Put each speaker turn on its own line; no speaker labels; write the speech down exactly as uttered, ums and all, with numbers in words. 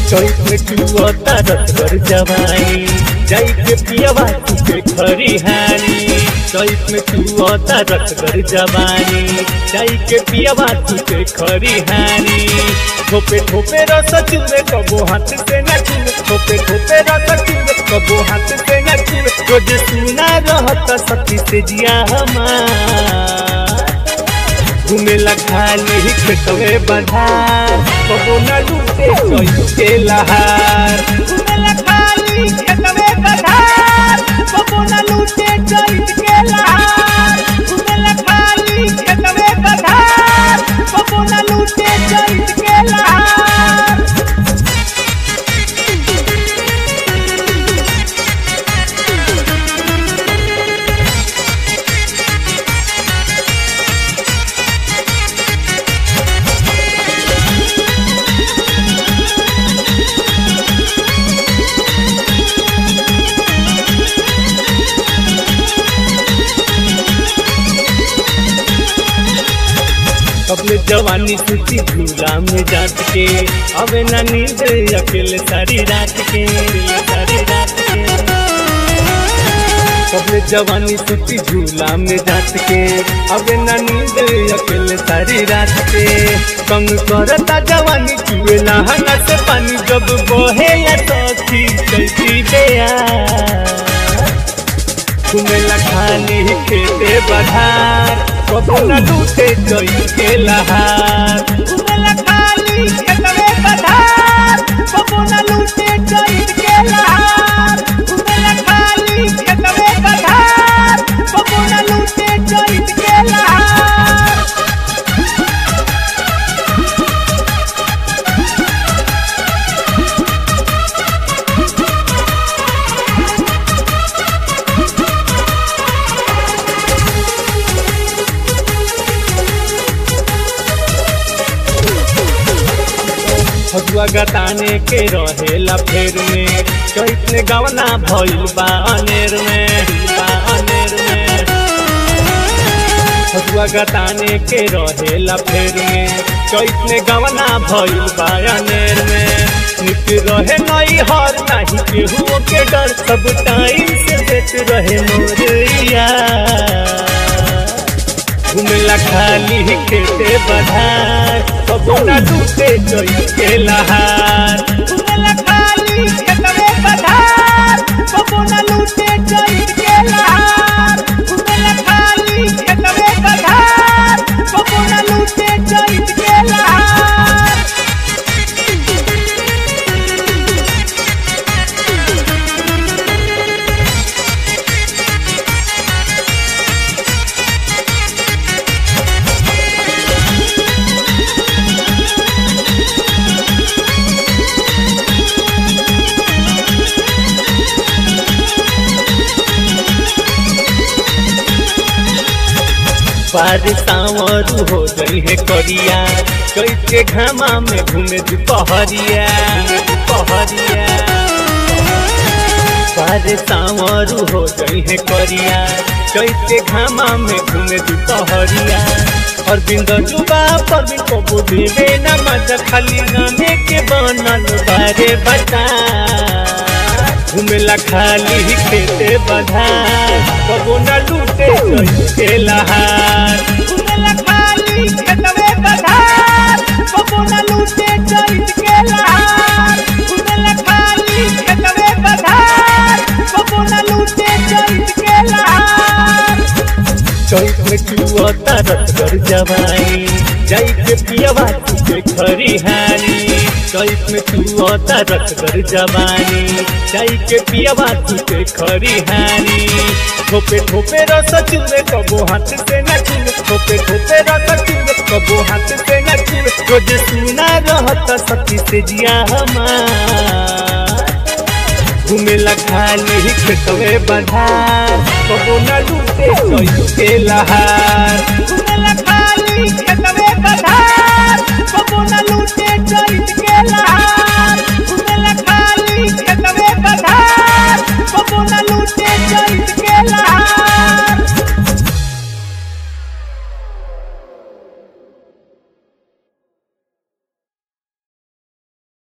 चैत में चुअता रसगर जवानी जाई के पियवा तुझे खरिहानी। चैत में चुअता रसगर जवानी जाई के पियवा तुझे खरिहानी। ठोपे ठोपे रस चुए कबो हाथ से न छुए, ठोपे ठोपे रस चुए कबो हाथ से न छुए। रोज सुना रहता सखी से जिया हमार घूमेला खाली खेतवे बधार कबो न लूटे चैत के लहार। घूमेला खाली खेतवे बधार कबो न लूटे चैत के लहार। घूमेला खाली खेतवे बधार कबो न लूटे चैत के लहार। अपने जवानी सूती झूला में जात के अबे ना नींद अकेले सारी रात के सारी रात के। अपने जवानी सूती झूला में जात के अबे ना नींद अकेले सारी रात के। कम करता जवानी चुएला हंगा से पानी जब बहे या सखी कैसी बेया। घूमेला खाली खेते बधार कबो न लूटे चैत के लहार। घूमेला खाली खेतवे बधार कबो न लूटे चैत के लहार। घूमेला खाली खेतवे बधार कबो न लूटे चैत के लहार। हजुआ गताने के रहेला फेर में चैत ने गवना भइल बा अनेर में बा अनेर में। हजुआ गताने के रहेला फेर में चैत ने गवना भइल बा अनेर में। नित रहे नई हर नाही केहू के डर सब टाइम से देत रहे मोरिया। घूमेला खाली खेते बधार कबो न लूटे चैत के लहार। घूमेला खाली खेतवे बधार कबो न लूटे चैत के लहार। घूमेला खाली खेतवे बधार कबो न लूटे चैत के लहार। बार सांवरू हो गई है करिया चैत के घामा में घूमे दुपहरिया दुपहरिया। बार सांवरू हो गई है करिया चैत के घामा में घूमे दुपहरिया। और बिंद जुबा पर भी कबू देवे न मजा खाली गाने के बनल बारे बता। घूमेला खाली खेते बधार कबो न लूटे चैत के लहार। घूमेला खाली खेतवे बधार कबो न लूटे चैत के लहार। घूमेला खाली खेतवे बधार कबो न लूटे चैत के लहार। चैत में चुअता रसगर जवानी जाई के पियवा तुझे खरिहानी। चैत में चुअता रसगर जवानी जाई के पियवा तुझे खरिहानी। ठोपे ठोपे रस चुए कबो हाथ से न छुए, ठोपे ठोपे रस चुए कबो हाथ से न छुए। रोज सुना रहता सखी से जिया हमार घूमेला खाली खेतवे बधार कबो न लूटे चैत के लहार।